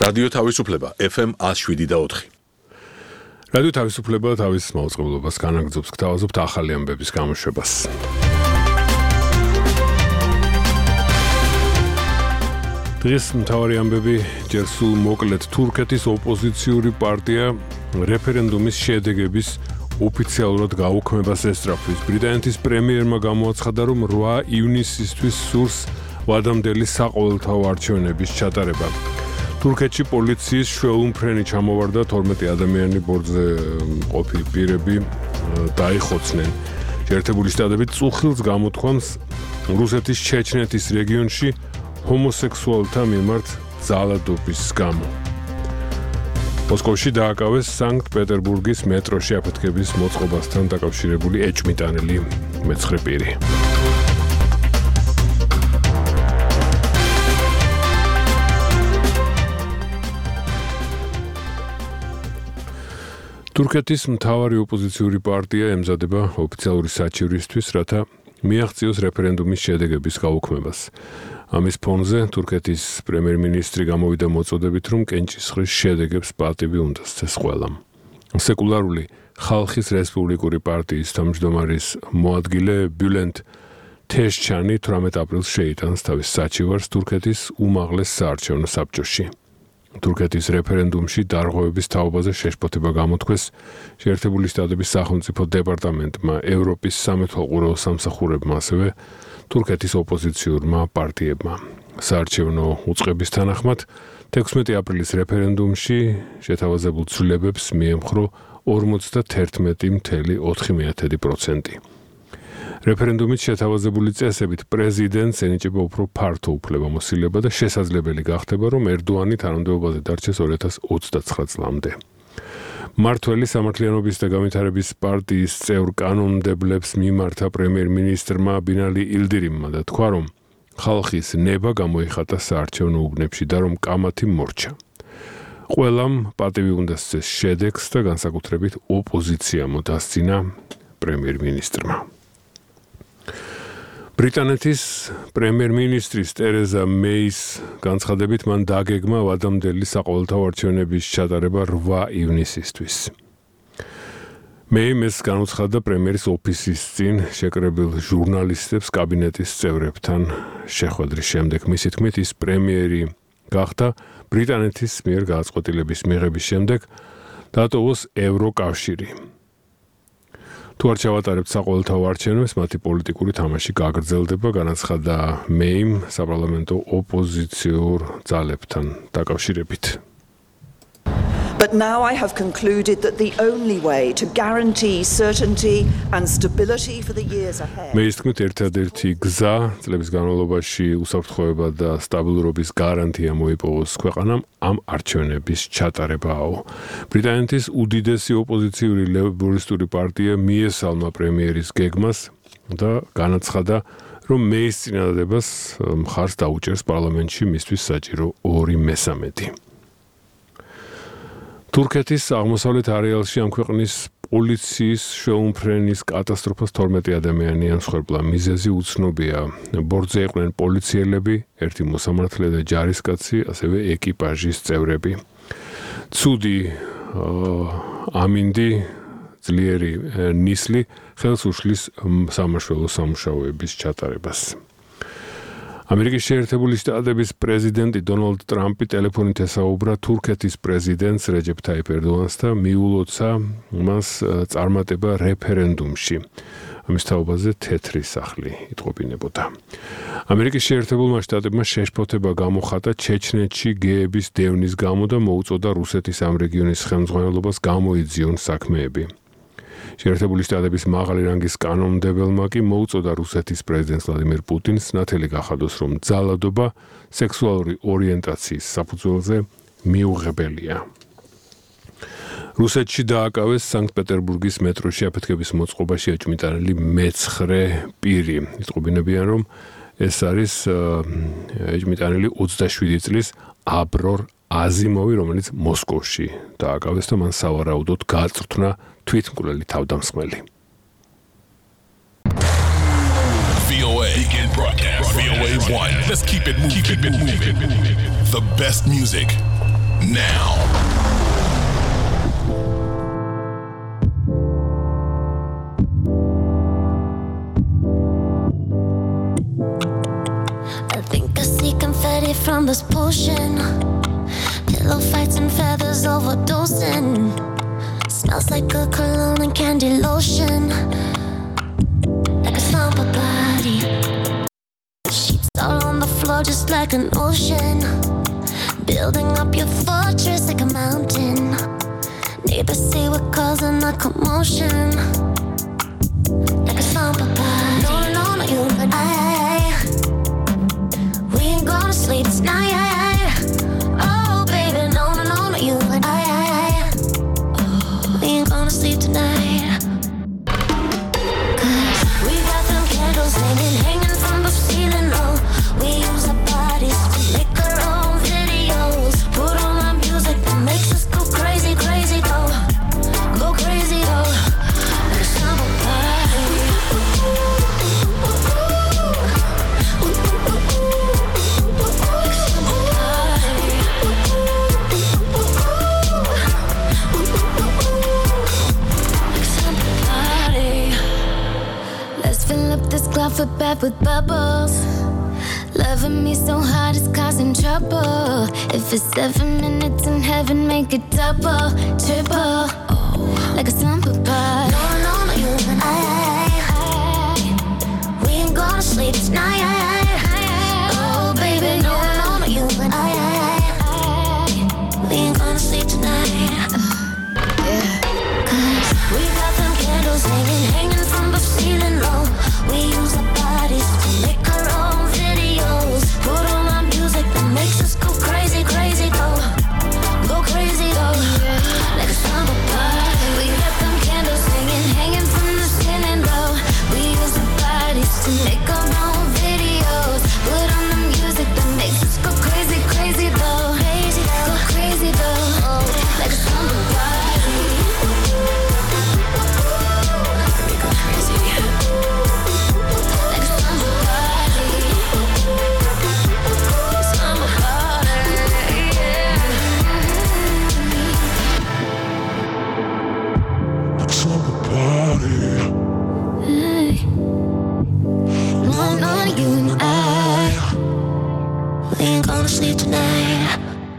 რადიო თავისუფლება FM 107.4. რადიო თავისუფლება თავის მაუწყებლობას განაგრძობს გთავაზობთ ახალი ამბების გამოშვებას. დღეს მთავარი ამბები ჯერ სულ მოკლედ თურქეთის ოპოზიციური პარტია რეფერენდუმის შედეგების ოფიციალურად გაუქმებას ესწრაფვის. ბრიტანეთის პრემიერმა გამოაცხადა, რომ 8 ივნისისთვის სურს ვადამდელი საყოველთაო არჩევნების ჩატარება. თურქეთში პოლიციის შვეულმფრენი ჩამოვარდა 12 ადამიანი ბორცვზე ყოფილი პირები დაიხოცნენ. შეერთებული შტატები წუხილს გამოთქვამს რუსეთის ჩეჩნეთის რეგიონში ჰომოსექსუალთა მიმართ ძალადობის გამო. მოსკოვში დააკავეს სანქტ-პეტერბურგის მეტროში აფეთქების მოწყობასთან დაკავშირებული ეჭვმიტანილი მეცხრე პირი. თურქეთის მთავარი ოპოზიციური პარტია ემზადება ოფიციალური საჩივრისთვის, რათა მიაღწიოს რეფერენდუმის შედეგების გაუქმებას. ამის ფონზე თურქეთის პრემიერ-მინისტრი გამოვიდა მოწოდებით, რომ კენჭისყრის შედეგებს პატივი უნდა სცეს ყველამ. სეკულარული ხალხის რესპუბლიკური პარტიის თავმჯდომარის მოადგილე ბიულენტ თეშჩანი 18 აპრილს შეიტანს თავის საჩივარს თურქეთის უმაღლეს საარჩევნო საბჭოში. თურქეთის რეფერენდუმში დარღვევების თაობაზე შეშფოთება გამოთქვეს შეერთებული შტატების სახელმწიფო დეპარტამენტმა, ევროპის სამეთვალყურეო სამსახურებმა, ასევე თურქეთის ოპოზიციურმა პარტიებმა. საარჩევნო უწყების თანახმად 16 აპრილის რეფერენდუმში შეთავაზებულ ცვლილებებს მიემხრო 51.4%. რეფერენდუმით შეთავაზებული წესებით პრეზიდენტს ენიჭება უფრო ფართო უფლებამოსილება და შესაძლებელი გახდება, რომ ერდოანი თანამდებობაზე დარჩეს 2029 წლამდე. მმართველი სამართლიანობის და განვითარების პარტიის წევრ კანონმდებლებს მიმართა პრემიერ-მინისტრმა ბინალი ილდირიმმა და თქვა, რომ ხალხის ნება გამოიხატა საარჩევნო უბნებში და რომ კამათი მორჩა. ყველამ პატივი უნდა სცეს შედეგს და განსაკუთრებით ოპოზიციამ დასცინა პრემიერ-მინისტრმა. ბრიტანეთის პრემიერ-მინისტრის ტერეზა მეის განცხადებით მან დაგეგმა ვადამდელი საყოველთაო არჩევნების ჩატარება 8 ივნისისთვის. მეიმ ეს განუცხადა პრემიერის ოფისის წინ შეკრებილ ჟურნალისტებს კაბინეტის წევრებთან შეხვედრის შემდეგ. მისი თქმით, ის პრემიერი გახდა ბრიტანეთის მიერ გადაწყვეტილების მიღების შემდეგ დატოვოს ევროკავშირი. თუ არ ჩავატარებთ საყოველთაო არჩევნებს, მათი პოლიტიკური თამაში გაგრძელდება, განაცხადა მეიმ საპარლამენტო ოპოზიციურ ძალებთან დაკავშირებით. But now I have concluded that the only way to guarantee certainty and stability for the years ahead. მეის თქმით, ერთადერთი გზა წლების განმავლობაში უსაფრთხოება და სტაბილურობის გარანტია მოიპოვოს ქვეყანამ ამ არჩევნების ჩატარებაო. ბრიტანეთის უდიდესი ოპოზიციური ლეიბორისტული პარტია მიესალმა პრემიერის გეგმას და განაცხადა, რომ მეის წინადადებას მხარს დაუჭერს პარლამენტში მისთვის საჭირო 2/3. თურქეთის აღმოსავლეთ არეალში ამ ქვეყნის პოლიციის შვეულმფრენის კატასტროფას 12 ადამიანი ამსხვერპლა. მიზეზი უცნობია. ბორცვზე იყვნენ პოლიციელები, ერთი მოსამართლე და ჯარისკაცი, ასევე ეკიპაჟის წევრები. ცუდი ამინდი, ძლიერი ნისლი ხელს უშლის სამაშველო სამუშაოების ჩატარებას. ამერიკის შეერთებული შტატების პრეზიდენტი დონალდ ტრამპი ტელეფონით ესაუბრა თურქეთის პრეზიდენტს რეჯეფ თაიფ ერდოანს და მიულოცა მას წარმატება რეფერენდუმში. ამის თაობაზე თეთრი სახლი იტყობინებოდა. ამერიკის შეერთებულმა შტატებმა შეშფოთება გამოხატა ჩეჩნეთში გეების დევნის გამო და მოუწოდა რუსეთის ამ რეგიონის ხელმძღვანელობას გამოიძიონ საქმეები. შეერთებული შტატების მაღალი რანგის კანონმდებელმა კი მოუწოდა რუსეთის პრეზიდენტს ვლადიმერ პუტინს ნათელი გახადოს, რომ ძალადობა სექსუალური ორიენტაციის საფუძველზე მიუღებელია. რუსეთში დააკავეს სანქტ-პეტერბურგის მეტროში აფეთქების მოწყობაში ეჭვმიტანილი მეცხრე პირი. იტყობინებიან, რომ ეს არის ეჭვმიტანილი 27 წლის აბრორ აზიმოვი, რომელიც მოსკოვში დააკავეს და მან სავარაუდოდ გააწვრთნა თვითმკვლელი თავდამსხმელი. VOA Weekend Broadcast. VOA 1. Let's keep it moving. The best music now. I think I see confetti from this potion. Pillow fights and feathers overdosing. Smells like a cologne and candy lotion. Like a slumber party. Sheets all on the floor just like an ocean. Building up your fortress like a mountain. Neighbors say we're causing a commotion. Like a slumber party. No, no, no, you and I. We ain't gonna sleep tonight. Oh, baby, no, no, no, no, you and I. We ain't gonna sleep tonight. 'Cause we got them candles hanging from the ceiling. Oh, we use our bodies to make our own videos. Put on our music that makes us go crazy, crazy, go crazy, go. Like a summer party. Let's fill up this closet bed with bubbles. Loving me so hard it's causing trouble. If it's 7 minutes in heaven, make it double, triple. Like a slumber party. No, no, no, you and I. We ain't gonna sleep tonight. Oh, baby, no, no, no, you and I. We ain't gonna sleep tonight. Cause we got them candles hanging from the ceiling. Oh, we use our bodies to make our own videos. Put on our music that makes us go crazy, crazy, go crazy, go. Like a summer party. We got them candles hanging from the ceiling. Oh, we use our bodies to make our own videos. Put on the music that makes us go crazy, crazy, go crazy, go crazy, go. Like a summer party. We go crazy. Like a summer party. Summer party, yeah. Summer party. Hey. No, no, you and I. We ain't gonna sleep tonight.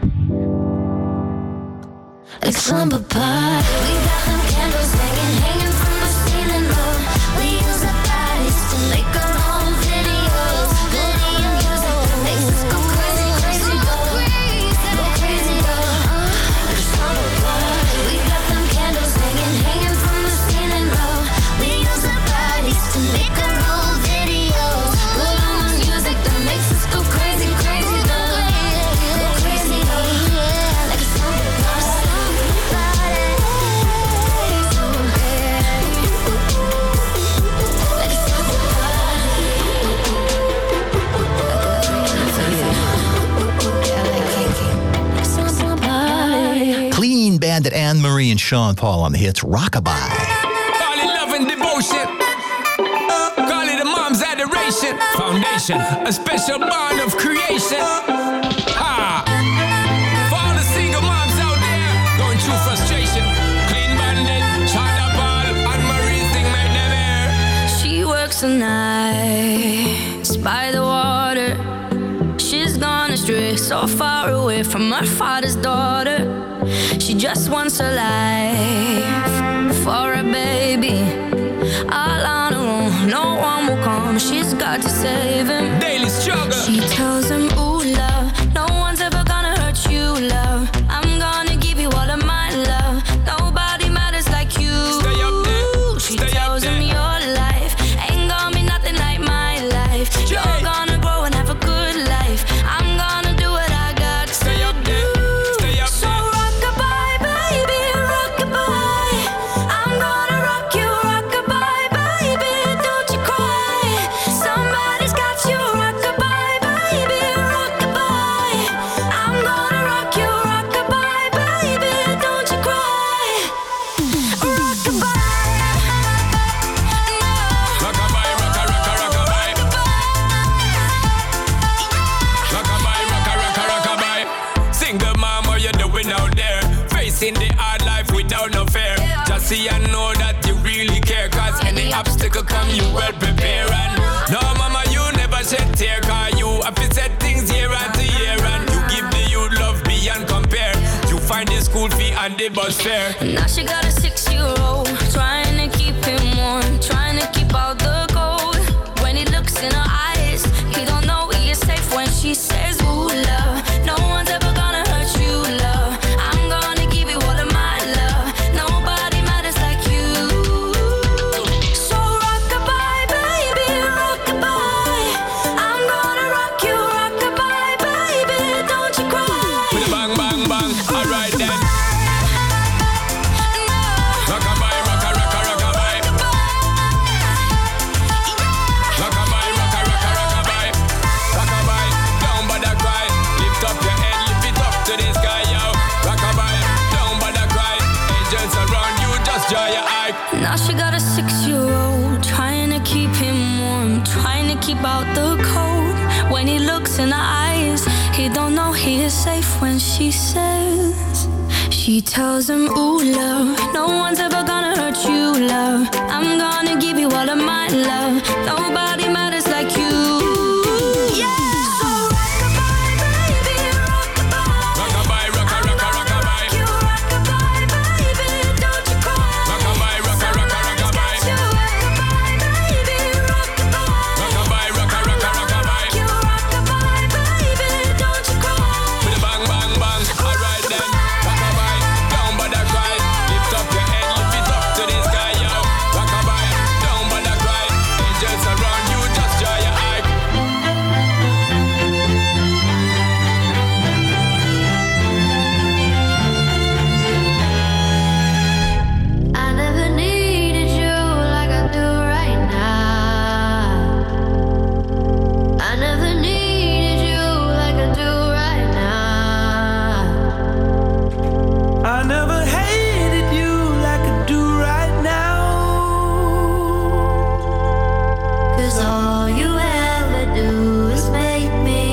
Like slumber party. We got them candles hanging from the ceiling. Oh, we use our bodies to make our own videos. Put on the music that makes us go crazy, crazy, go crazy, go. Like a slumber party. We got them candles hanging from the ceiling. Oh, we use our bodies to make our own videos. Put on the music that makes us go crazy, crazy, go crazy, go. Like a slumber party. Clean Bandit, Anne-Marie and Sean Paul on the hits Rockabye. Call it love and devotion. Call it a mom's adoration. Foundation, a special bond of creation. Ha! For all the single moms out there going through frustration. Clean Bandit, China Paul, Anne-Marie thing made them air. She works the nights by the water. She's gone astray, so far away from her father's daughter. She just wants a life for a baby. All on her own, no one will come. She's got to save him. Daily struggle. She tells him, ooh, love, no one's ever gonna hurt you, love. I'm gonna give you all of my love. Nobody matters like you. Stay up there. She Stay tells up him there. your life ain't gonna be nothing like my life. You're gonna grow and have a good life. I'm gonna do what I got to Stay up there. Stay up So there. rockabye, baby, rockabye. I'm gonna rock you, rockabye, baby. Don't you cry. Somebody's got you, rockabye, baby, obstacle come, you well prepare. And no, mama, you never shed tear, cause you have to set things year after year. And you give the youth love beyond compare. You find the school fee and the bus fare. Now she got a 6-year-old, trying to keep him warm, trying to keep out the cold. When he looks in her eyes, he don't know he is safe when she says, ooh, love, no one's ever gonna hurt you, love. I'm gonna give you all of my love. Nobody matters like you. So rock-a-bye, baby, rock-a-bye. I'm gonna rock you, rock-a-bye, baby, don't you cry. With a bang, bang, bang, alright then. Rock-a-bye, rock-a, rock-a, rock-a-bye. Rock-a-bye, rock-a, rock-a, rock-a-bye. Rock-a-bye, down by the cry. Lift up your head, lift it up to the sky, yo. Rock-a-bye, down by the cry. Angels around you, just draw your eye. Now she got a 6-year-old, trying to keep him warm, trying to keep out the cold. When he looks in her eyes, he don't know he is safe when she says, she tells him, ooh, love, no one's ever gonna hurt you, love. I'm gonna give you all of my love. Nobody matters like you. Yeah. So rock-a-bye, baby, rock-a-bye. Rock-a-bye, rock-a, rock-a, rock-a-bye. You rock-a-bye, baby, don't you cry. Rock-a-bye, rock-a, rock-a, rock-a-bye. You rock-a-bye, baby, rock-a-bye. Rock-a-bye, rock-a, rock-a, rock-a-bye. You rock-a-bye, baby, don't you cry. With a bang, bang, bang, alright then. Rock-a-bye, down by the cry. Lift up your head, lift it up to the sky, yo. Rock-a-bye, down by the cry. Angels around you, just draw your eye. I never needed you like I do right now. I never needed you like I do right now. I never hated you like I do right now. 'Cause all you ever do is make me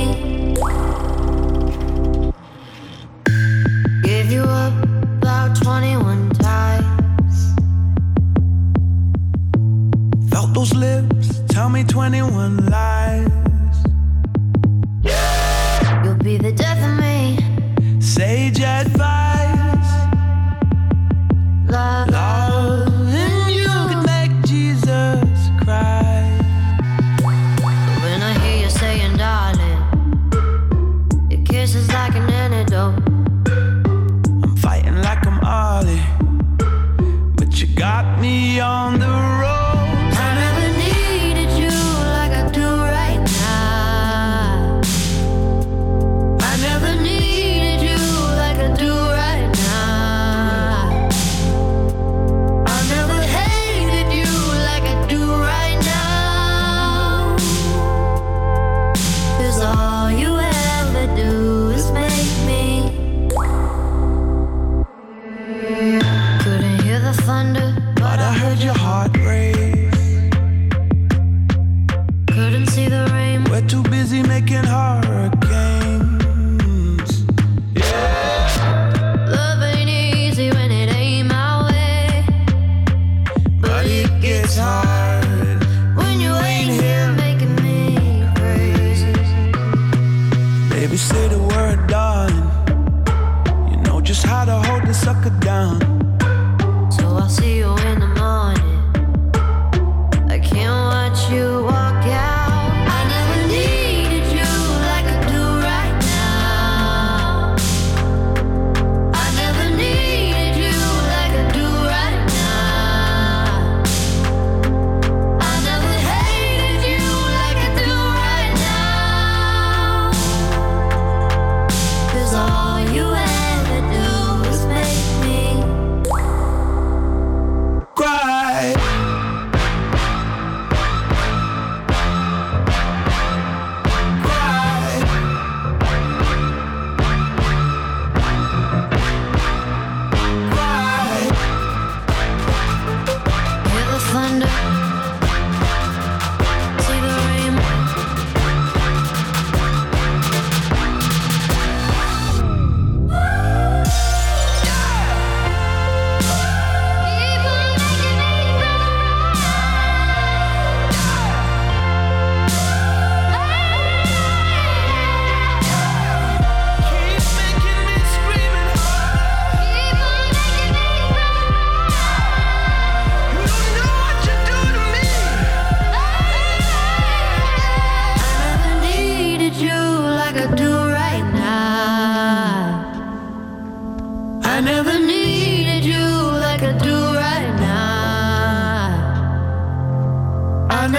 give you up about 21 times. Felt those lips tell me 21 lies. You'll be the death of me. Sage advice. Love. Loving you could make Jesus cry. When I hear you saying darling, your kiss is like an antidote. I'm fighting like I'm Ollie, but you got me on the road. I never needed you like I do right now. I never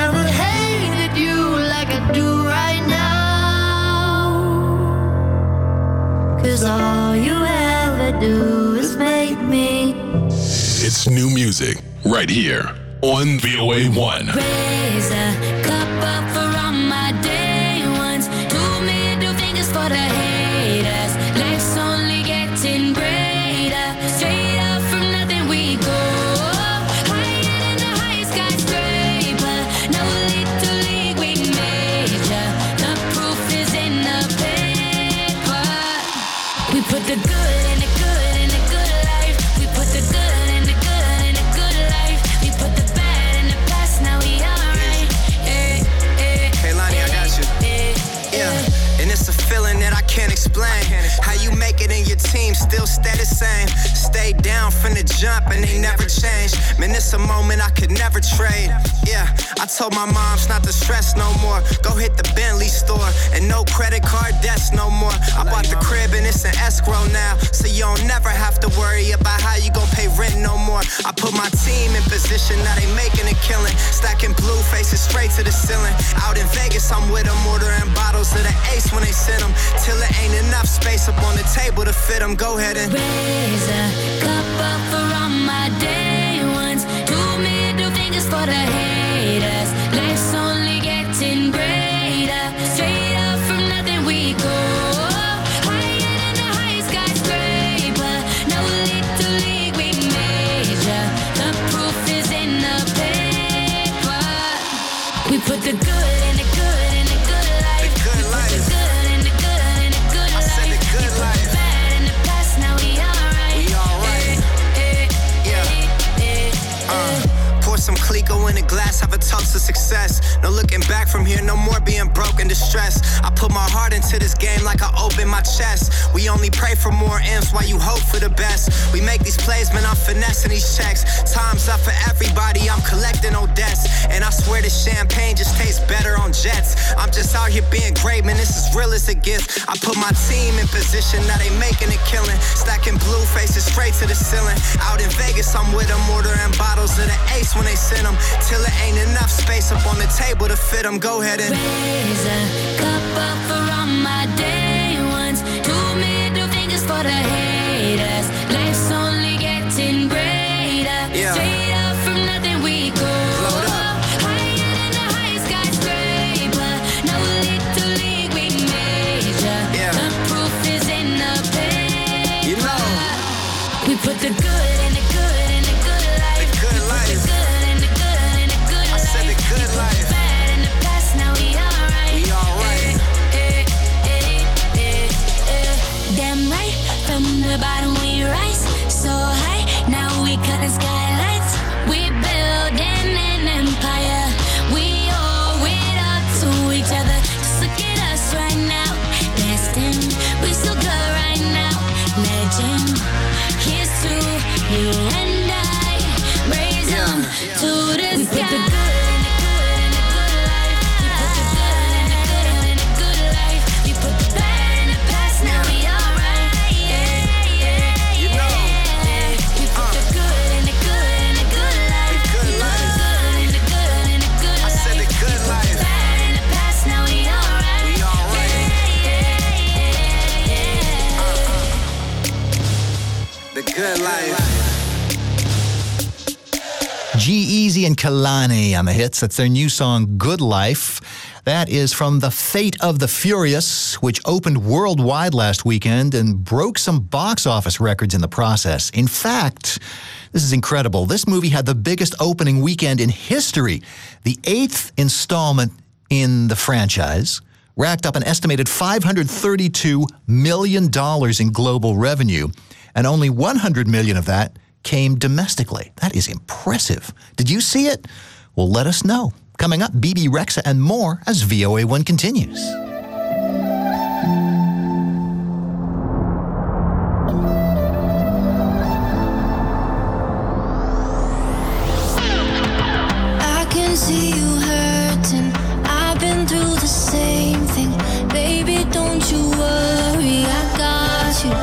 never hated you like I do right now. 'Cause all you ever do is make me. It's new music right here on VOA1. Raise a cup up for all my day ones. 2 middle fingers for the haters. Life's only getting greater. Straight up from nothing we go. Higher than the highest skyscraper. No little league we major. The proof is in the paper. We put the good in the good in the good life. We put the good in the good in the good life. We put the bad in the past, now we alright. Hey Lonnie, I got you. Yeah, and it's a feeling that I can't explain. How you make it in your team still stay the same. Stay down from the jump and they never change. Man, it's a moment I could never trade. Yeah, I told my moms not to stress no more. Go hit the Bentley store and no credit card debts no more. I bought the crib and it's an escrow now, so you don't never have to worry about how you gon' pay rent no more. I put my team in position, now they making a killing. Stacking blue faces straight to the ceiling. Out in Vegas, I'm with them, ordering bottles of the Ace when they send them. Till it ain't enough space up on the table to fit them. Go ahead and raise a cup up for all my day ones. 2 middle fingers for the haters. Life's only getting greater. Straight up from nothing we go. Higher than the highest skyscraper. No little league we major. The proof is in the paper. We put the good in the good in the good life. The good life. The good in the good in the good life. I said the good life. The bad in the past, now we alright. We alright. Pour some Clico in a glass, have a toast to success. No looking back from here, no more being broke and distressed. I put my heart into this game like I open my chest. We only pray for more M's while you hope for the best. We make these plays, man, I'm finessing these checks. Time's up for everybody, I'm collecting no debts. And I swear this champagne just tastes better on jets. I'm just out here being great, man, this is real as it gets. I put my team in position, now they making a killing. Stacking blue faces straight to the ceiling. Out in Vegas, I'm with them, ordering bottles of the Ace when they send them. Till it ain't enough space up on the table to fit them. Go ahead and raise a cup up for all my day ones. 2 middle fingers for the haters. Life's only getting greater. Yeah. Straight up from nothing we go. Load up. Higher than the highest skyscraper. No little league we major. Yeah. The proof is in the paper. You know. We put the good in the good in the good life. The good life. The good in the good in the good life. I said the good life. The bad in the past, now we alright. We alright. Damn right, from the bottom we rise so high. Now we cutting skylights. We building an empire. We owe it up to each other. Just look at us right now. Destined, we so good right now. Legend, here's to you and I. Raise them to the sky. We put the good in the good in the good life. We put the good in the good in the good life. We put the bad in the past, now we alright. You know. We put the good in the good in the good life. The good We put life. the good in the good in the good I life. said the good We put life. the bad in the past, now we alright. We alright. The good life. G-Eazy and Kalani on the hits. That's their new song, Good Life. That is from The Fate of the Furious, which opened worldwide last weekend and broke some box office records in the process. In fact, this is incredible. This movie had the biggest opening weekend in history. The 8th installment in the franchise racked up an estimated $532 million in global revenue, and only $100 million of that came domestically. That is impressive. Did you see it? Well, let us know. Coming up, BB Rexa and more as VOA1 continues. I can see you hurting. I've been through the same thing. Baby, don't you worry, I got you.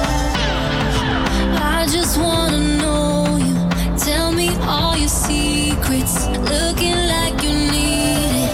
I just wanna know you. Tell me all your secrets. Looking like you need it.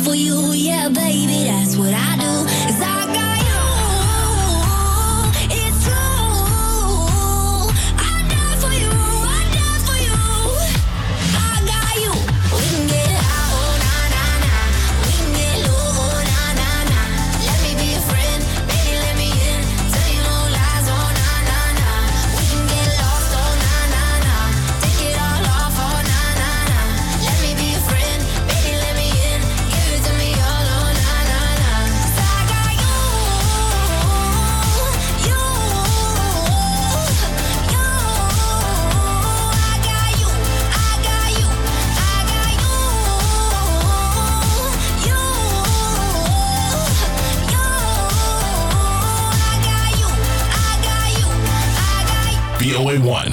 for you, yeah, baby, that's what I do. 'Cause I got you, it's true. I die for you, I die for you. I got you. We can get high, oh na na na. We can get low, oh na na na. Let me be a friend, baby, let me in. Tell you no lies, oh na na na. We can get lost, oh na na na. Take it all off, oh na na na. Let me be a friend, baby, let me in. Give it to me all, oh na na na. 'Cause I got you, you, you. I got you, I got you, I got you, you, you. I got you, I got you, I got you. VOA1.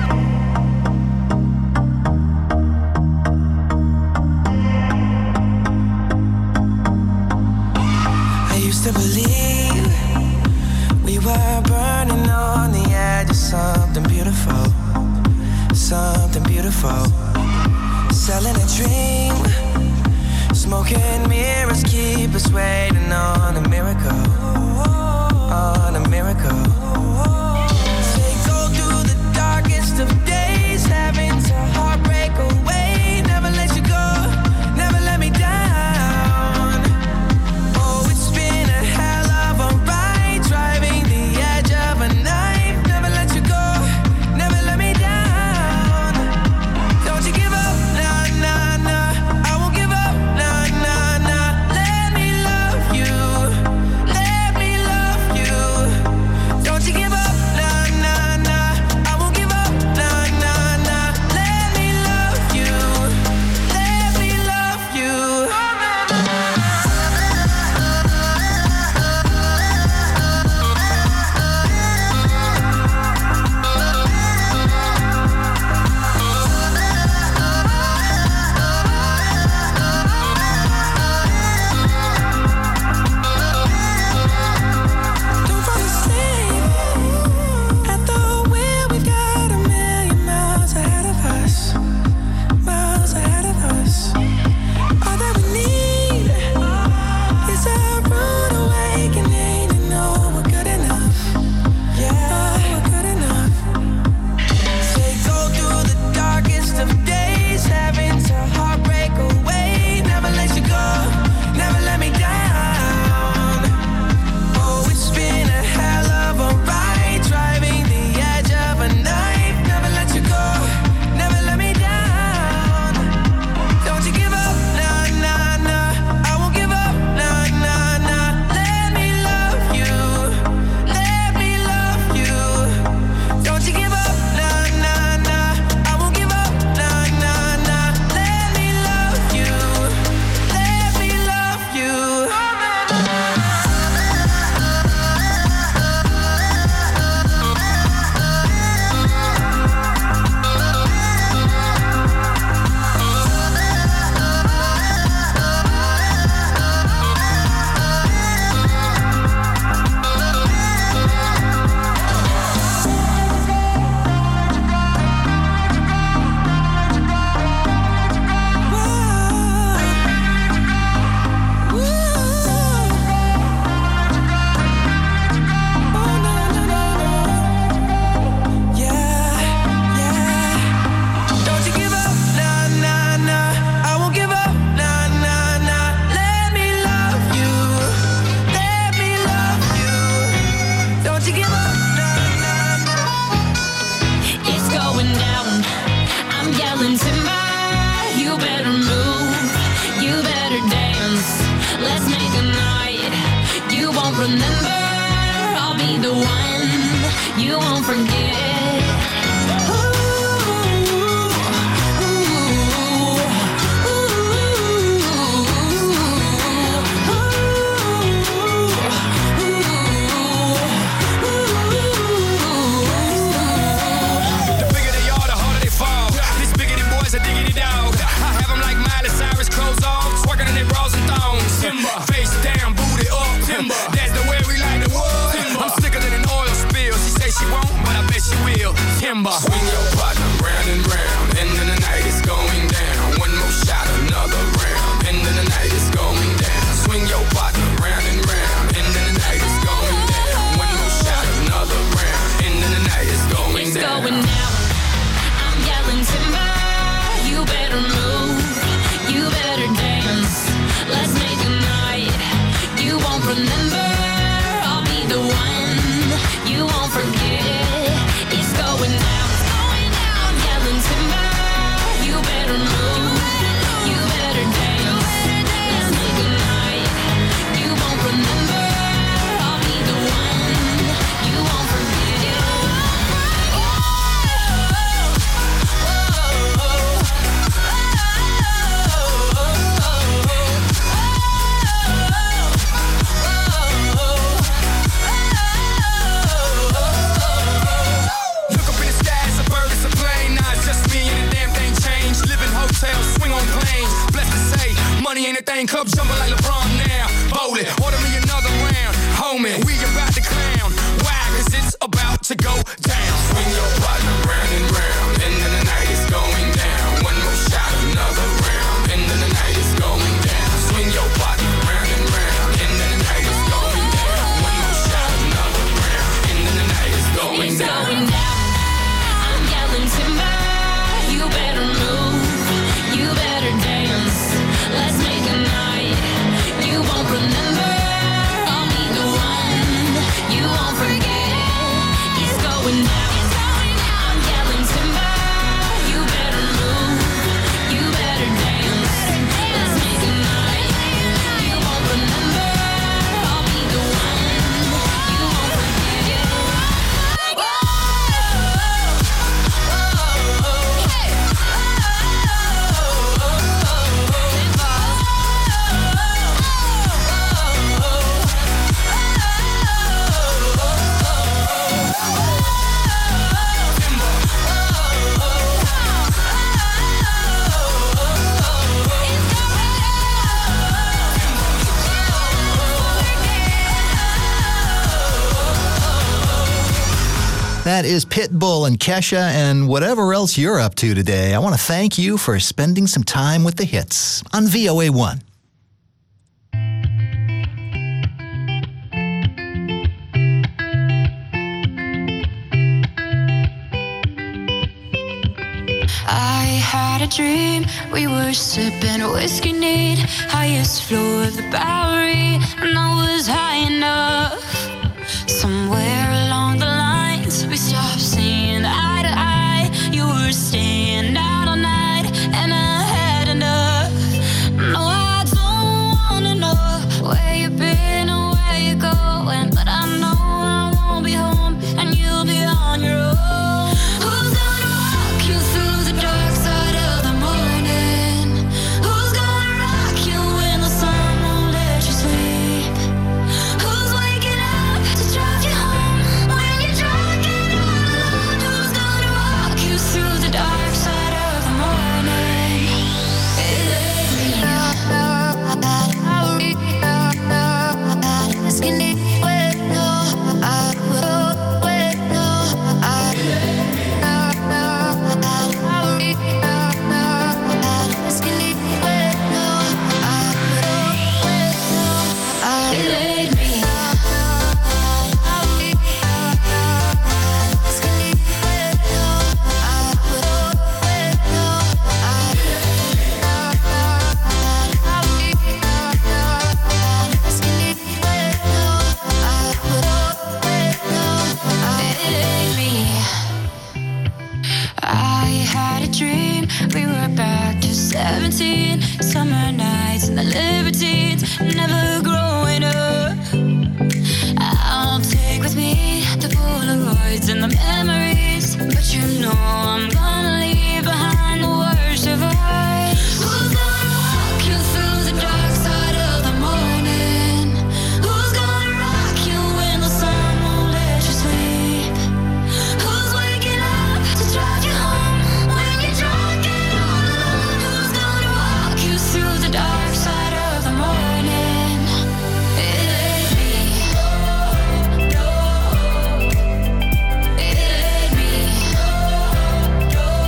I used to believe we were burning on the edge of something beautiful, something beautiful. Selling a dream, smoking mirrors keep us waiting on a miracle, on a miracle. Say go through the darkest of days, having to heartbreak away. Never let you go, never let me down. Oh, it's been a hell of a ride, driving the edge of a knife. Never let you go, never let me down. Don't you give up, nah, nah, nah. I won't give up, nah, nah, nah. Let me love you, let me love you. Don't you give up, nah, nah, nah. I won't give up, nah, nah, nah. Let me love you, let me love you. Don't fall asleep at the wheel. We've got a million miles ahead of us, miles ahead of us. All that we need is a rude awakening to know we're good enough. Yeah, we're good enough. Say go through the darkest of days, having to heartbreak away. Never let you go, never let me down. Oh, it's been a hell of a ride, driving the edge of a knife. Never let you go, never let me down. Don't you give up, nah, nah, nah. I won't give up, nah, nah, nah. Let me love you, let me love you. Don't you give up, nah, nah, nah. I won't give up, nah, nah, nah. Let me love you, let me love you. Don't you give up, nah, nah, nah. I won't give up, nah, nah, nah. Let me love you, let me love you. Don't you give up, nah, nah, nah. It's going down. I'm yelling timber. You better move. You better dance. Let's make a night you won't remember. I'll be the one you won't forget. Ooh, ooh, ooh, The bigger they are, the harder they fall. This bigger than boys, a diggity dog. I have them like Miley Cyrus, clothes off, twerking in their bras and thongs. Face down, booty up. That's the way we like the world. I'm sicker than an oil spill. She say she won't, but I bet she will. that thing cup jumping like LeBron now. Bowling, order me another round. Homie, we about to clown. Why? Cause it's about to go down. Swing your partner round and round. And then the night is going down. One more shot, another round. And then the night is going down. Swing your partner round and round. And then the night is going down. One more shot, another round. And then the night is going down. It's going down. I'm yelling timber. You better move. You better dance. Let's make a night you won't remember. I'll be the one you won't forget. It's going down. I'm yelling timber. You better move. You better dance. Let's make a night you won't remember. I'll be the one you won't forget. That is Pitbull and Kesha and whatever else you're up to today. I want to thank you for spending some time with the hits on VOA1. I had a dream, we were sipping whiskey neat, highest floor of the Bowery, and I was high enough. Somewhere along the lines, we stopped seeing eye to eye. You were staying out all night, and I had enough. No, I don't wanna know where you've been or where you're going, but I know I won't be home, and you'll be on your own. Who's gonna walk you through the dark side of the morning? Who's gonna rock you when the sun won't let you sleep? Who's waking up to drive you home when you're drunk and all alone? Who's gonna walk you through the dark side of the morning? It ain't me. I had a dream, we were back to 17, summer nights and the libertines, never growing up. I'll take with me the Polaroids and the memories, but you know I'm gonna leave behind the worst of us. Who's gonna walk you through the dark side of the morning? Who's gonna rock you when the sun won't let you sleep? Who's waking up to drive you home when you're drunk and all alone? Who's gonna walk you through the dark side of the morning? It ain't me. No, it ain't me. No,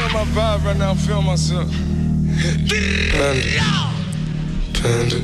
feeling my vibe right now, I feel myself. Panda.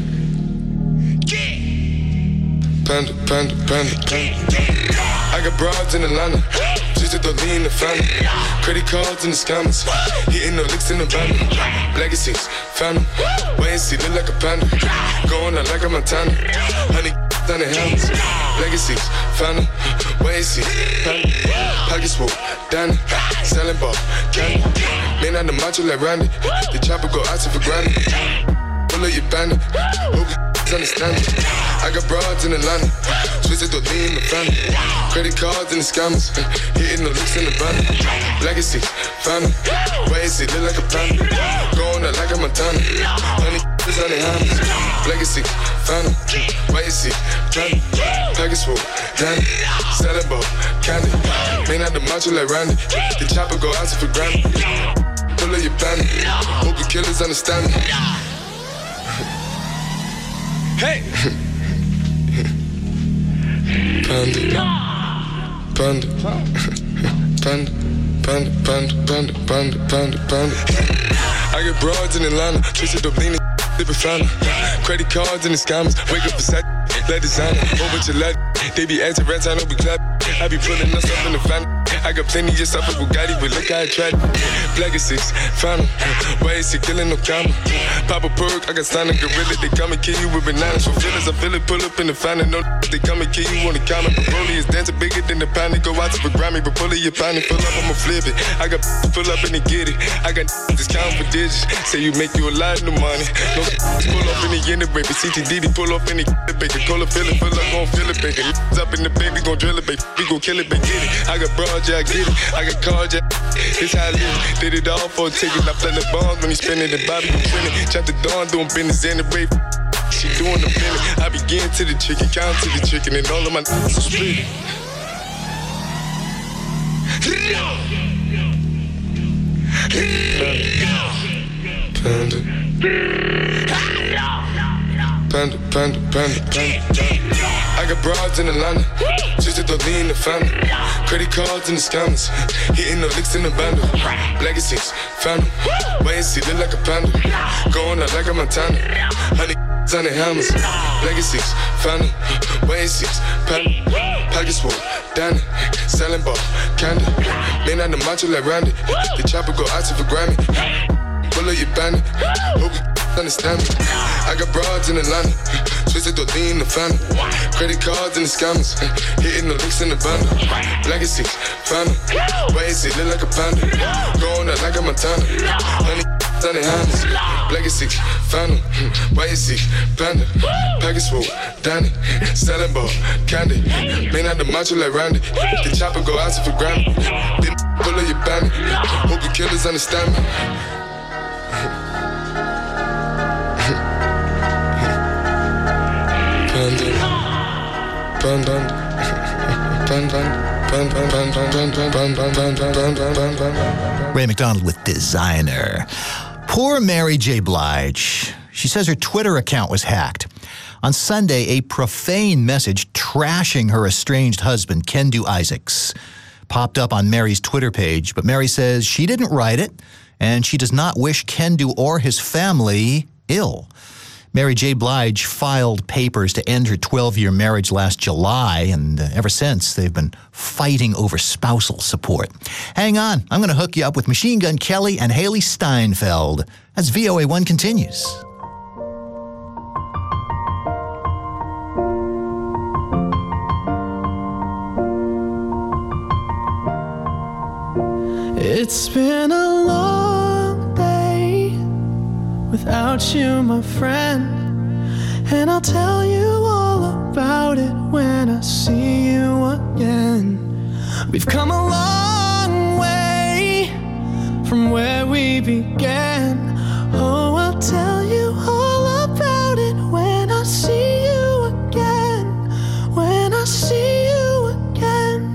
Panda, panda, panda, panda. I got broads in Atlanta, just to lean the family. Credit cards in the scammers, hitting the licks in the van. Legacies, family, wait and see, look like a panda. Going out like a Montana, honey on the helmets. Legacies, family, wait and see, family. Pockets full, Danny, selling ball, candy. Man on the macho like Randy, the chopper go out for granted. Pull up your bandit, hope you understand it. I got broads in Atlanta, twisted to lean in the family. Credit cards and the scammers, hitting the licks in the van. Legacy, family, wait and see, look like a panda. Going out like a Montana, honey is on the helmets. Legacy, family, wait and see, family. Package full, Danny, selling ball, candy. Man out the macho like Randy, the chopper go out for granted. Pull up your bandit, hope the killers understand me. Hey! Panda. Panda. Panda. Panda. Panda. Panda. Panda. Panda. I get broads in Atlanta, twisted up leaning, different family. Credit cards and the scammers, wake up beside, let designer, over to let. They be acting rats, I know we clap. I be pulling us up in the family. I got plenty just off of Bugatti, but look how I tried. Legacies, family, why is he killing no comma? Pop a perk, I got signed a gorilla. They come and kill you with bananas for feelings. I feel it, pull up in the family. No, they come and kill you on the comment. But Broly is dancing bigger than the pound. They go out to the Grammy, but pull it, your pound. Pull up, I'ma flip it. I got pull up and they get it. I got discount for digits. Say you make you a lot of money. No, pull up in the end of baby. CTD, pull up in the baby. Cola fill it, gon' fill it, baby. Up in the baby, gon' drill it, baby. We gon' kill it, baby. Get it. I got broad, yeah, I get it. I got cards, yeah. It's how I live. Did it all for a ticket. I play the bonds when he spinning the Bobby, you trending. Chop the dawn, doing business in the rape. She doing the feeling. I begin to the chicken, count to the chicken, and all of my are split. Panda. Panda, panda, panda, panda. I got broads in Atlanta, just to lean the family. Credit cards and the scammers, hitting the licks in the bundle. Legacies, family, wait and see, look like a panda. Going out like a Montana, honey on the helmets. Legacies, family, wait and see, family. Pockets full, Danny, selling ball, candy. Man on the macho like Randy, the chopper go out for Grammy. Pull up your bandit, hope you understand me. I got broads in Atlanta, twisted to lean the family. Credit cards and the scammers, hitting the licks in the bundle. Legacy, family, wait and see, look like a panda. Going out like a Montana, honey on the hands. Legacy, family, wait and see, panda. Package full, Danny, selling ball, candy. Man out the macho like Randy, the chopper go out for Grammy. Then pull up your bandit, hope the killers understand me. Ray McDonald with Designer. Poor Mary J. Blige. She says her Twitter account was hacked. On Sunday, a profane message trashing her estranged husband, Kendu Isaacs, popped up on Mary's Twitter page, but Mary says she didn't write it, and she does not wish Kendu or his family ill. Mary J. Blige filed papers to end her 12-year marriage last July, and ever since, they've been fighting over spousal support. Hang on, I'm going to hook you up with Machine Gun Kelly and Haley Steinfeld as VOA1 continues. It's been a long day without you, my friend, and I'll tell you all about it when I see you again. We've come a long way from where we began. Oh, I'll tell you all about it when I see you again. When I see you again.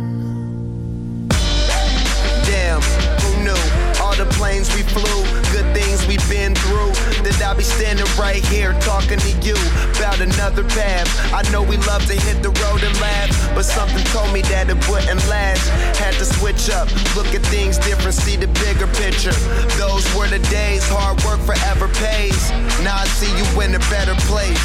Damn, who knew? All the planes we flew, good things we've been through. The that I'll be standing right here talking to you about another path. I know we love to hit the road and laugh, but something told me that it wouldn't last. Had to switch up, look at things different, see the bigger picture. Those were the days, hard work forever pays. Now I see you in a better place.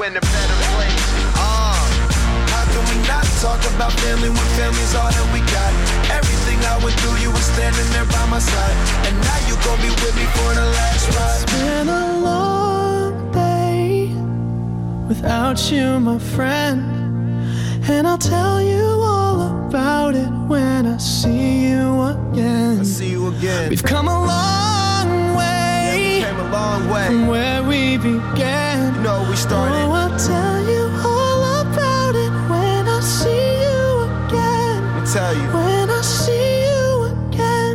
How can we not talk about family when family's all that we got? Everything I went through, you were standing there by my side, and now you gon' be with me for the last ride. It's been a long day without you, my friend, and I'll tell you all about it when I see you again. We've come a long way, yeah, we came a long way from where we began. You know we started. Oh, I'll tell you all about it when I see you again. Let me tell you. When I see you again.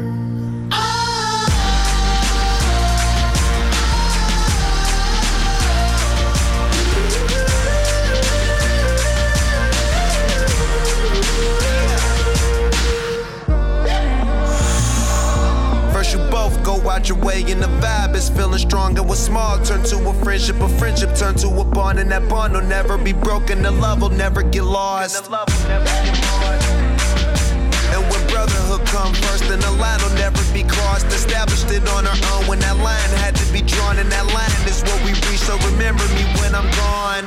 First you both go out your way and the vibe is feeling strong. And what's small turn to a friendship turn to a bond, and that bond will never be broken. The love will never get lost. And when brotherhood come first, then the line will never be crossed. Established it on our own when that line had to be drawn, and that line is what we reach. So remember me when I'm gone.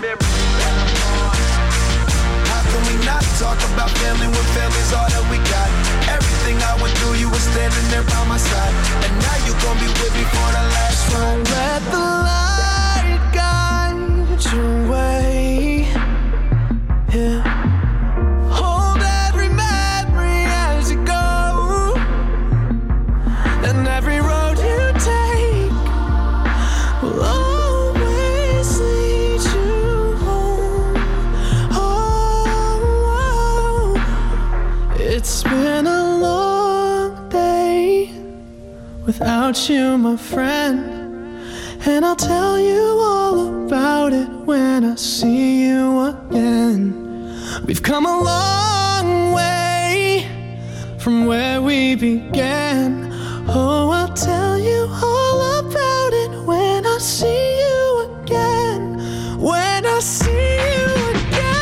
How can we not talk about family when family's all that we got? Everything I went through, you were standing there by my side, and now you gon' be with me for the last ride. Let the light guide your way. Yeah. Hold every memory as you go, and every road you take will always lead you home. Oh, it's been a long day without you, my friend, and I'll tell you all about it when I see you again. We've come a long way from where we began. Oh, I'll tell you all about it when I see you again. When I see you again.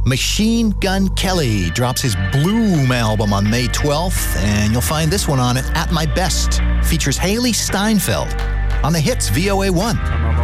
Machine Gun Kelly drops his Bloom album on May 12th, and you'll find this one on it, At My Best. Features Haley Steinfeld on the hits VOA1.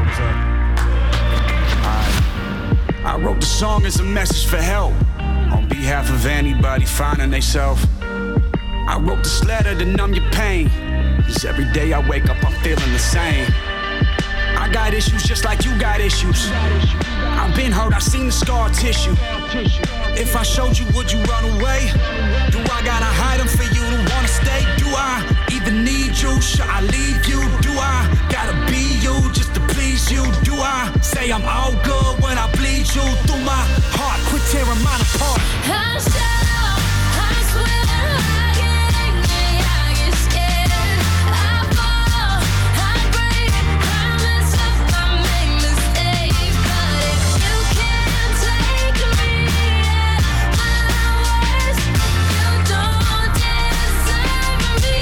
I wrote the song as a message for help on behalf of anybody finding themselves. I wrote this letter to numb your pain, 'cause every day I wake up I'm feeling the same. I got issues just like you got issues. I've been hurt, I've seen the scar tissue. If I showed you, would you run away? Do I gotta hide them for you to wanna stay? Do I even need you? Should I leave you? Do I gotta be you just to please you? Do I say I'm all good when I bleed you through my heart? Quit tearing mine apart. I swear I get scared. I fall, I break, I mess up, I make mistakes. But if you can't take me at my worst, you don't deserve me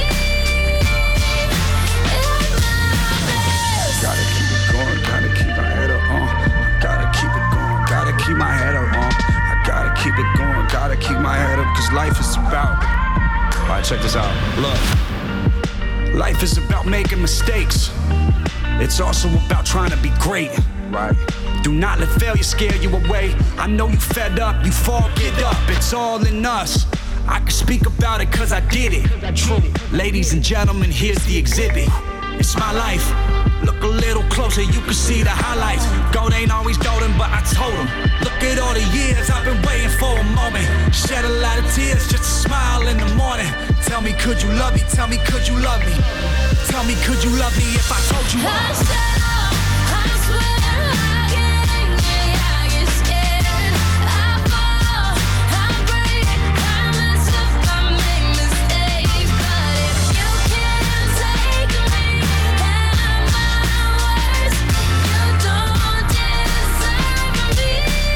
at my best. Gotta keep it going, gotta keep my head up on. Gotta keep it going, gotta keep my head up on. I gotta keep it going, gotta keep my head up, 'cause life is about. Alright, check this out. Look, life is about making mistakes. It's also about trying to be great, right? Do not let failure scare you away. I know you fed up, you fall, get up. It's all in us. I can speak about it 'cause I did it. True. Ladies and gentlemen, here's the exhibit. It's my life. Look a little closer, you can see the highlights. Gold ain't always golden, but I told him. Look at all the years I've been waiting for a moment. Shed a lot of tears just to smile in the morning. Tell me, could you love me? Tell me, could you love me? Tell me, could you love me if I told you I swear I get scared. I fall, I break, I mess up, I make mistakes. But if you can't take me at my worst, you don't deserve me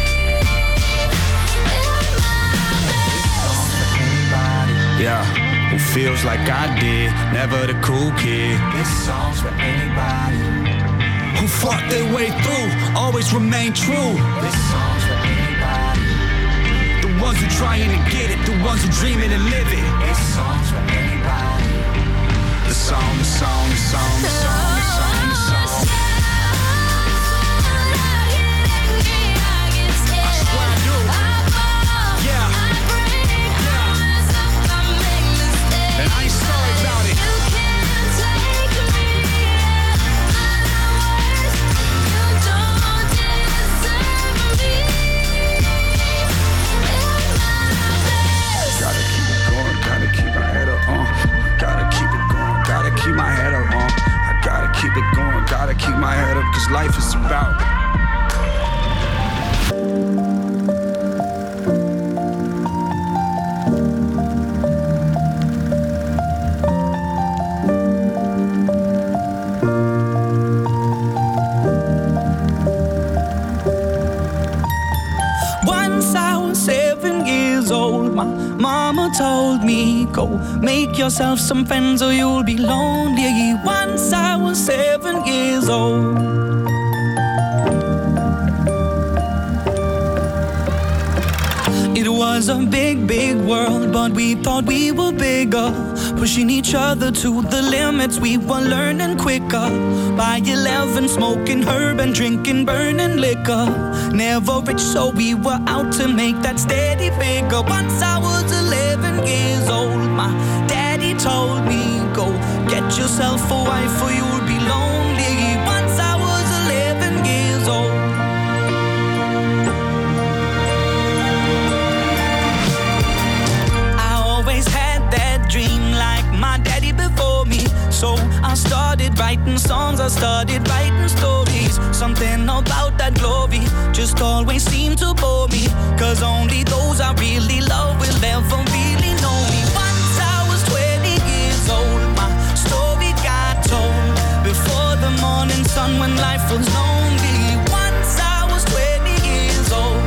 at my best. Yeah, who feels like I did, never the cool kid. This song's for anybody who fought their way through, always remain true. This song's for anybody, the ones who trying to get it, the ones who dream it and live it. This song's for anybody. The song, the song, the song, the song, the song, the song. I swear I do. Yeah. And I ain't sorry about it. Gotta keep it going, gotta keep my head up on. Gotta keep it going, gotta keep my head up on. I gotta keep it going, gotta keep my head up, 'cause life is about. Once I was 7 years old, my mama told me, go make yourself some friends or you'll be lonely. Once I was 7 years old. It was a big, big world, but we thought we were bigger. Pushing each other to the limits, we were learning quicker. By 11, smoking herb and drinking burning liquor. Never rich, so we were out to make that steady figure. Once I was 11 years old, my daddy told me, go get yourself a wife or you'll be lonely. Once I was 11 years old. Dream like my daddy before me. So I started writing songs, I started writing stories. Something about that glory just always seemed to bore me. 'Cause only those I really love will ever really know me. Once I was 20 years old, my story got told. Before the morning sun when life was lonely. Once I was 20 years old.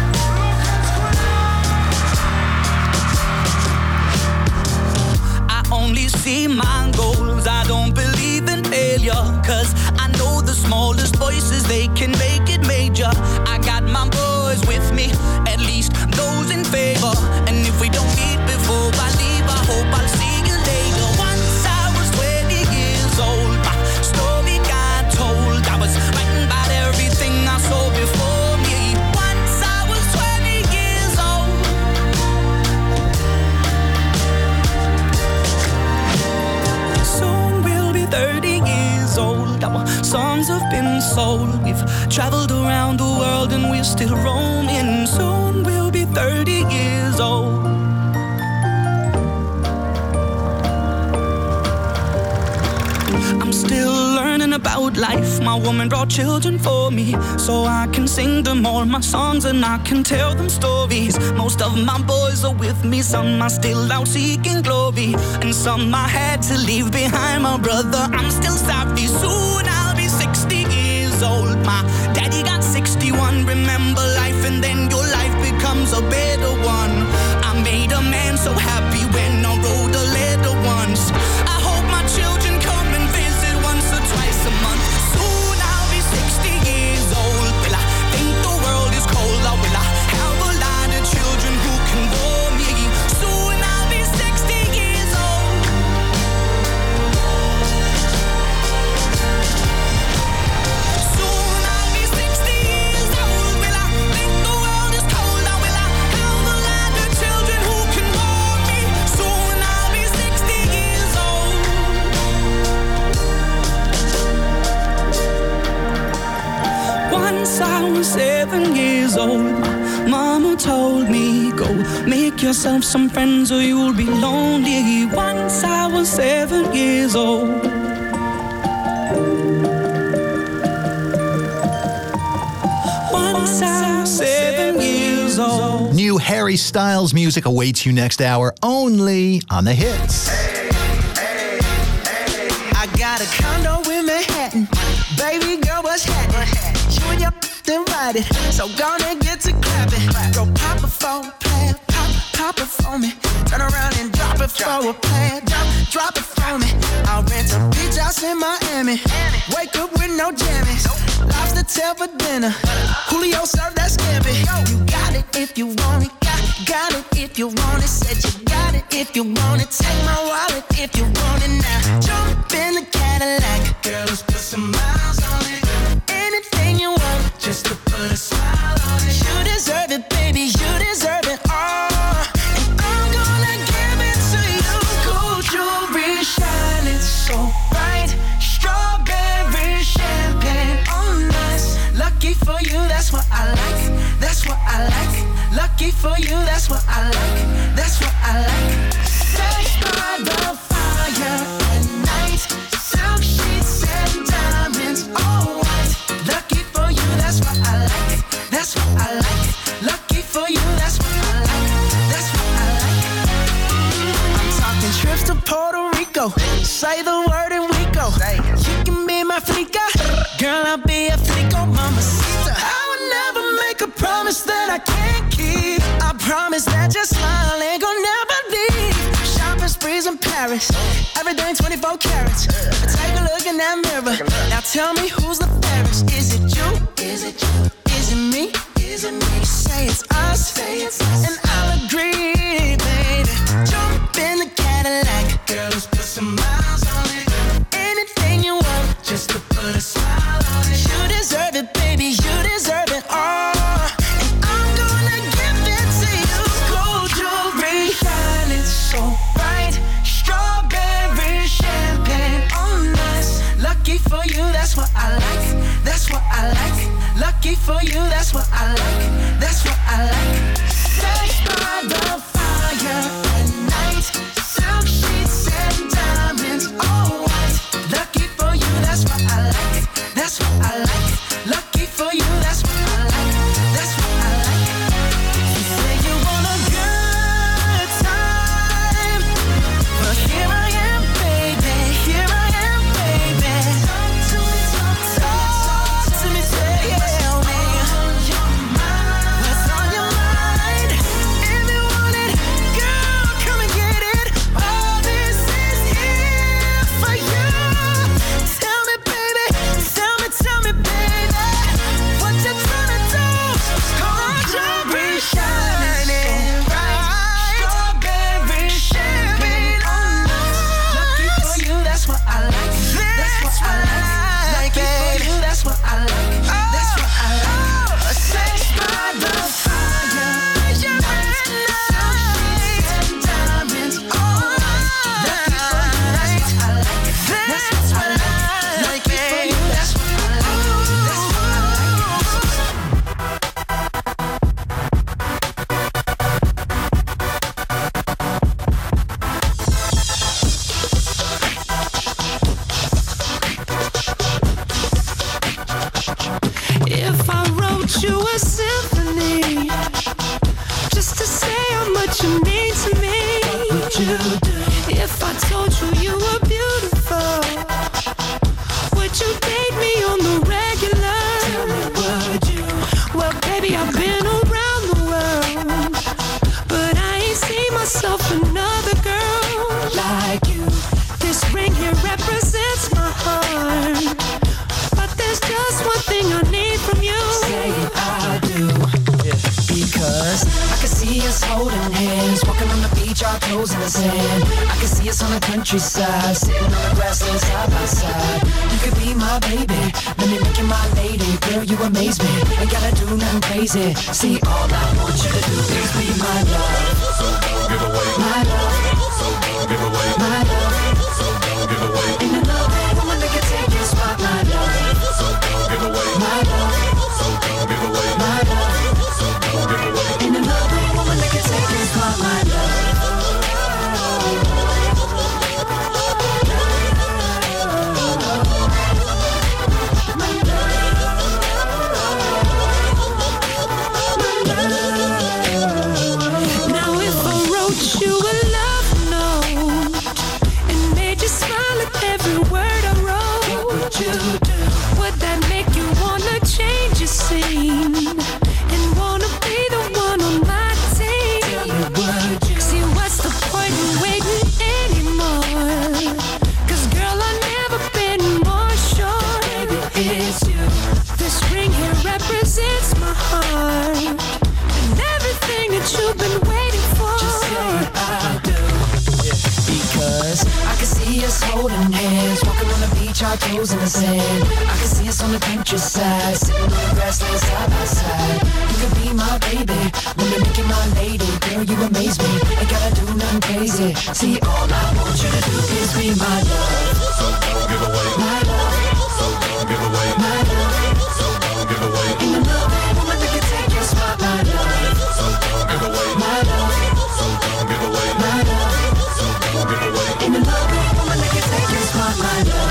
Only see my goals, I don't believe in failure. 'Cause I know the smallest voices, they can make it major. I got my boys with me, at least old. We've traveled around the world and we're still roaming. Soon we'll be 30 years old. I'm still learning about life. My woman brought children for me, so I can sing them all my songs and I can tell them stories. Most of my boys are with me, some are still out seeking glory, and some I had to leave behind. My brother, I'm still sorry. Soon I'll be 60 years old. My daddy got 61. Remember life and then your life becomes a better one. I made a man so happy when I wrote a letter once. I hope my children come and visit once or twice a month. Soon I'll be 60 years old. Will I think the world is cold, or will I have a lot of children who can bore me? Soon I'll be 60 years old. Soon I'll be 60 years old. Will I think the world is cold, or will I have a lot of children who can bore me? Soon I'll be 60 years old. Once I was 7 years old, Mama told me, go make yourself some friends or you'll be lonely. Once I was 7 years old. Once I was 7 years old. New Harry Styles music awaits you next hour only on The Hits. I got a condo in Manhattan. Baby girl, what's happening? You and your then ride it. So gonna get to clapping. Go pop it for a plan. Pop it for me. Turn around and drop it for a plan. Drop it for me. I'll rent a beach house in Miami. Wake up with no jammies. Lobster tail for dinner. Julio served that scampi. You got it if you want it. Got it if you want it. Said you got it if you want it. Take my wallet if you want it now. Jump in the Cadillac. Girl, let's put some miles on it. Anything you want, just to put a smile on it. You deserve it, baby. You deserve it all. And I'm gonna give it to you. Gold jewelry shining so bright. Strawberry champagne on us. Lucky for you, that's what I like. That's what I like. Lucky for you, that's what I like. That's what I like. Sex by the fire at night. Silk sheets and diamonds, all white. Lucky for you, that's what I like. That's what I like. Lucky for you, that's what I like. That's what I like. I'm talking trips to Puerto Rico. Say the word and we go. You can be my flica. Girl, I'll be a flico, mamacita. I would never make a promise that I can't keep. I promise that your smile ain't gonna never leave. Shopping sprees in Paris. Everything 24 carats. Take a look in that mirror. Now tell me who's the fairest. Is it you? Is it you? Is it me? Is it me? Say it's us. Say it's us. And I'll agree, baby. Jump in the Cadillac. Girl, let's put some miles on it. Anything you want, just to put a smile on it. You deserve it, baby. You deserve it all. And I'm gonna give it to you. Gold jewelry shining so bright. Strawberry champagne on us. Lucky for you, that's what I like. That's what I like. Lucky for you, that's what I like. That's what I like. Sex by the fire at night. Silk sheets and diamonds, all white. Lucky for you, that's what I like. That's what I like. Lucky for you, that's what I like. That's what I like. You say you want a good time, but here I am, baby. Here I am, baby. Talk to me, tell me. Tell me. you do? If I told you you were beautiful, would you date me on the regular? Tell me, would you? Well, baby, I've been around the world, but I ain't seen myself another girl like you. This ring here represents my heart, but there's just one thing I need from you. Say I do. Because I can see us holding hands, walking on the beach, our toes in the sand. I can see us on the countryside, sitting on the grassland side by side. You could be my baby, let me make you my lady. Girl, you amaze me, ain't gotta do nothing crazy. See, all I want you to do is be my love. So don't give away my love. So don't give away my love. So don't give away. Ain't another woman that can take your spot, my love. So don't give away my love. So don't give away my love. Ain't another woman that can take this spot, my love. Now if I wrote you a love note and made you smile at every word I wrote, what would you do? Would that make you wanna change your scene and wanna be the one on my team? Tell me, would you? See, what's the point in waiting anymore? 'Cause girl, I've never been more sure. Baby, it's you. This ring here represents my heart and everything that you've been waiting for. Just say I do. Because I can see us holding hands, walking on the beach, our toes in the sand. I can see us on the countryside, sitting on the grassland side by side. You could be my baby, let me make you my lady. Girl, you amaze me, ain't gotta do nothing crazy. See, all I want you to do is be my love. So don't give away my love. So don't give away my love. So don't give away. Ain't another woman that can take your spot, my love. So don't give away my love. So don't give away my love. So don't give away. Ain't another woman that can take your spot, my love.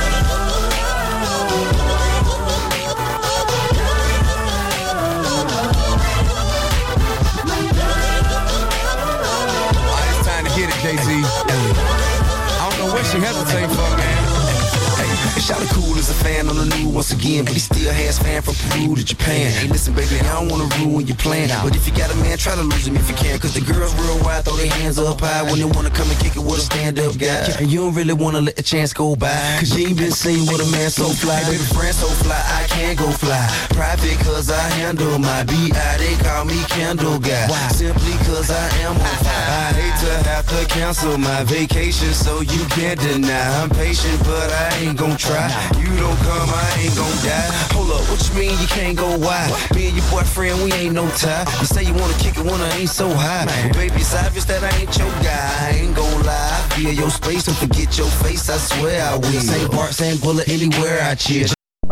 Get it, Jay-Z. I don't know what she hesitating for, man. Shawty cool as a fan on the news once again, but he still has fan from Peru to Japan. Hey, listen, baby, I don't wanna ruin your plan, but if you got a man, try to lose him if you can. 'Cause the girls worldwide throw their hands up high when they wanna come and kick it with a stand-up guy. And you don't really wanna let the chance go by, 'cause you ain't been seen with a man so fly. Hey, baby, friend so fly, I can't go fly. Private 'cause I handle my B.I. They call me Candle Guy. Simply 'cause I am on fire. I hate to have to cancel my vacation, so you can't deny. I'm patient, but I ain't gon' try. You don't come, I ain't gon' die. Hold up, what you mean you can't go wide? Me and your boyfriend, we ain't no tie. You say you wanna kick it when I ain't so high. Well, baby, it's obvious that I ain't your guy. I ain't gon' lie. I feel your space and forget your face, I swear I will. Same bar, same bullet, anywhere I cheer.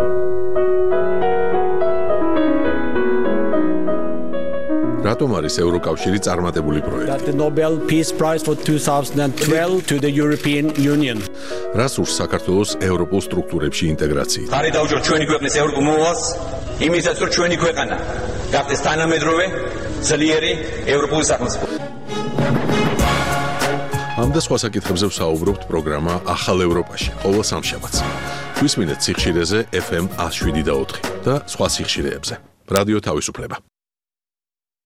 რატომ არის ევროკავშირი წარმატებული პროექტი? The Nobel Peace Prize for 2012 to the European Union. რას ურს საქართველოს ევროპულ სტრუქტურებში ინტეგრაცია? ხარი დაუჭირ ჩვენი ქვეყნის ევროპულ მოვალს, იმისაც რომ ჩვენი ქვეყანა გახდეს თანამედროვე, ძლიერი ევროპული სახელმწიფო. ამ და სხვა საკითხებზე ვსაუბრობთ პროგრამა ახალ ევროპაში, ყოველ სამშაბათს. გვისმინეთ სიხშირეზე FM 107.4 და სხვა სიხშირეებზე. რადიო თავისუფლება.